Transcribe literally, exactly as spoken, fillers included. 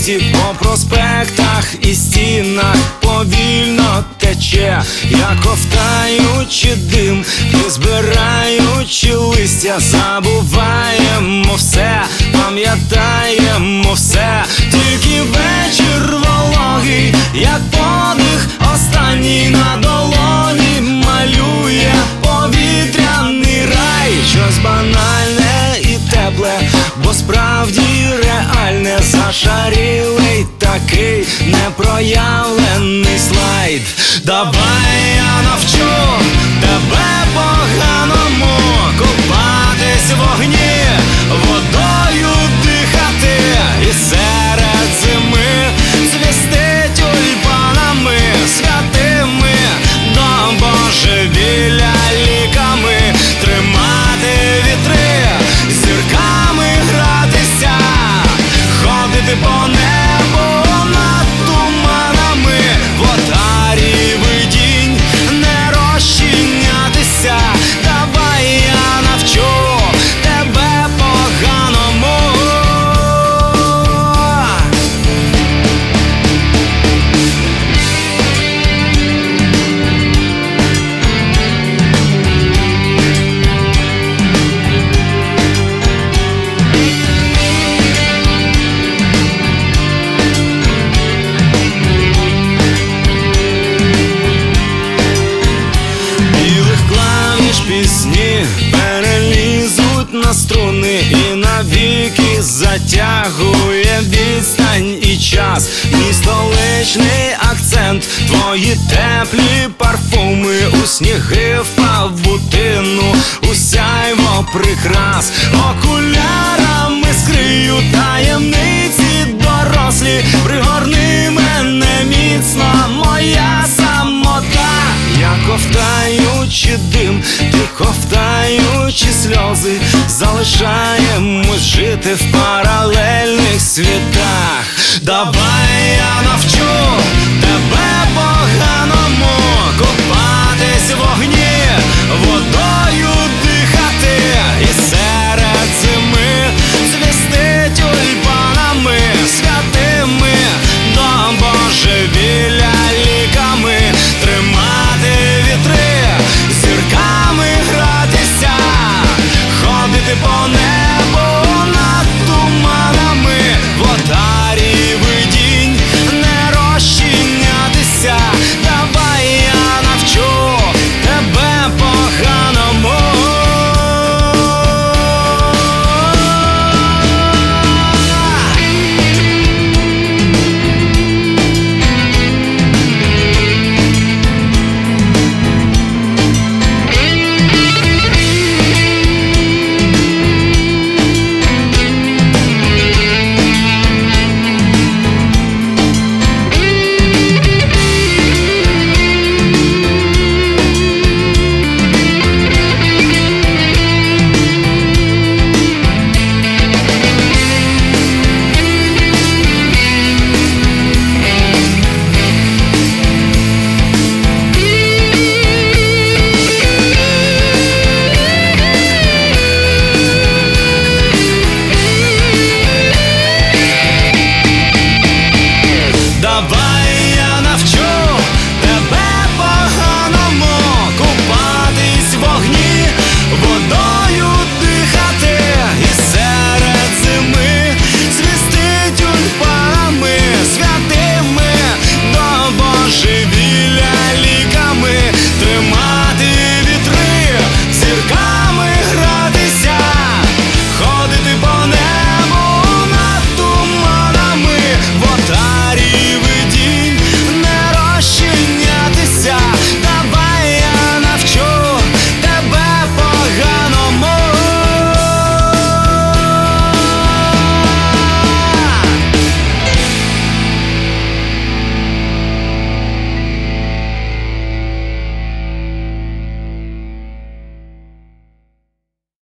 місті, по проспектах і стінах повільно тече, як ковтаючи дим і збираючи листя, забуваємо все, пам'ятаємо все. Тільки вечір вологий, як подих останній на долоні, малює повітряний рай, щось банальне і тепле, бо справді реальне, зашарілий такий непроявлений слайд. Давай я навчу тебе поганому купатись в вогні, водою дихати і серед зими цвісти тюльпанами святими, до божевілля ліками тримати вітри, зірками гратися, ходити по небу над туманами, в отарі видінь не розчинятися. Давай я навчу тебе поганому. Пісні перелізуть на струни і навіки затягує відстань і час. Мій столичний акцент, твої теплі парфуми, у сніги впав бутину, у сяйво прикрас. Окулярами скрию таємниці дорослі, пригорни мене міцно, моя самота. Я ковтаючи дим, ти ковтаючи сльози, залишаємось жити в паралельних світах. Давай я навчу